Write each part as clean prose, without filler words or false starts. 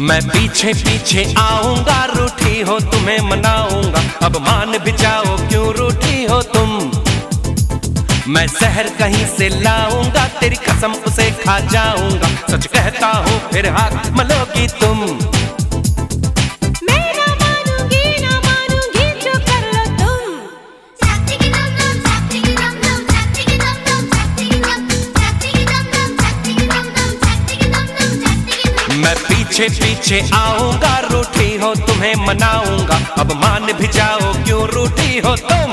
मैं पीछे पीछे आऊंगा, रूठी हो तुम्हें मनाऊंगा, अब मान भी जाओ क्यों रूठी हो तुम। मैं शहर कहीं से लाऊंगा, तेरी कसम उसे खा जाऊंगा, सच कहता हूँ फिर हाथ मलोगी तुम। मैं ना मानूंगी जो कर लो तुम। मैं पीछे पीछे आऊंगा, रूठी हो तुम्हें मनाऊंगा, अब मान भी जाओ क्यों रूठी हो तुम।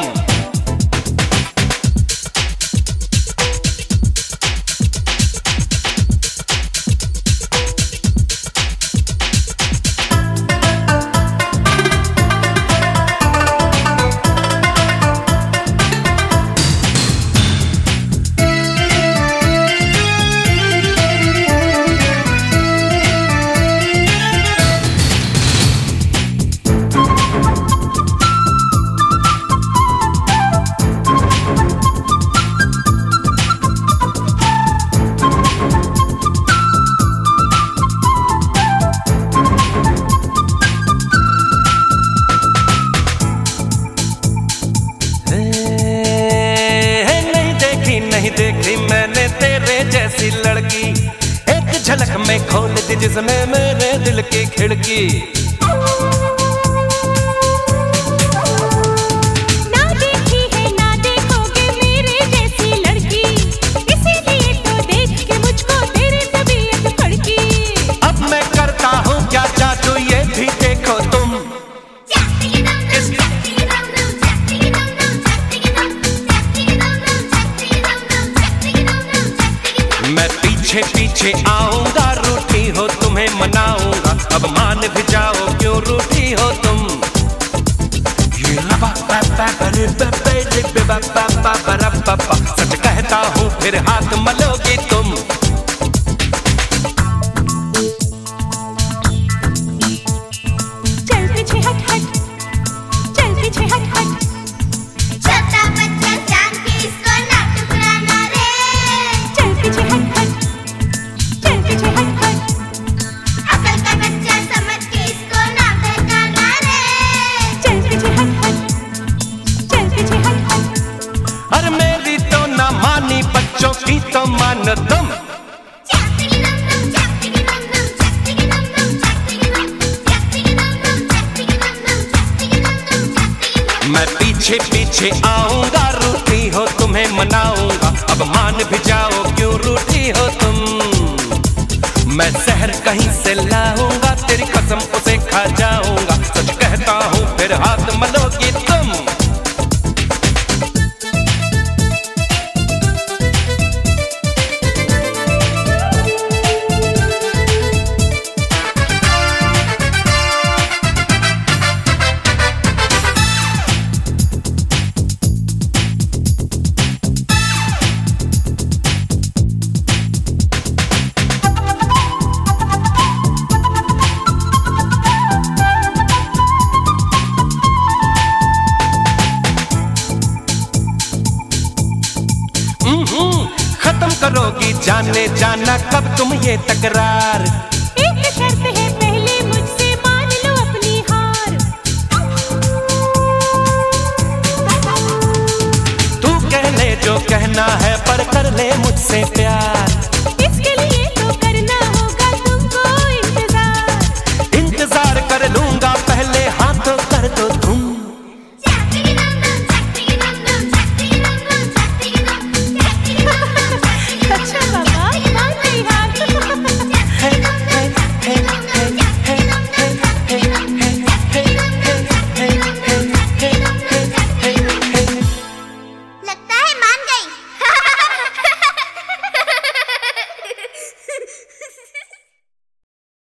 नहीं देखी मैंने तेरे जैसी लड़की, एक झलक में खोल दी जिसने मेरे दिल की खिड़की। ना देखी है ना देखोगे मेरे जैसी लड़की, इसीलिए तो देख के मुझको तेरी तबीयत फड़की। अब मैं करता हूँ क्या जादू ये भी देखो तुम। मैं पीछे पीछे आऊंगा, रूठी हो तुम्हें मनाऊंगा, अब मान भी जाओ क्यों रूठी हो तुम। सच कहता हूँ फिर हाथ मलोगी तुम। चल पीछे हट हट, चल पीछे हट हट, छोटा बच्चा जान के इसको ना टुकराना रे। चल पीछे हट हट, चल पीछे हट हट, अकल का बच्चा समझ के इसको ना बहकाना रे। चल पीछे हट हट, चल पीछे हट हट। अरे मेरी तो ना मानी, बच्चों की तो मान तुम। मैं पीछे पीछे आऊंगा, रूठी हो तुम्हें मनाऊंगा, अब मान भी जाओ क्यों रूठी हो तुम। मैं शहर कहीं से लाऊंगा, तेरी कसम उसे खा जाऊंगा, सच कहता हूँ फिर हाथ मलोगी तुम। खत्म करोगी जाने जाना कब तुम ये तकरार। एक शर्त है पहले मुझसे मान लो अपनी हार। तू कह ले जो कहना है पर कर ले मुझसे प्यार।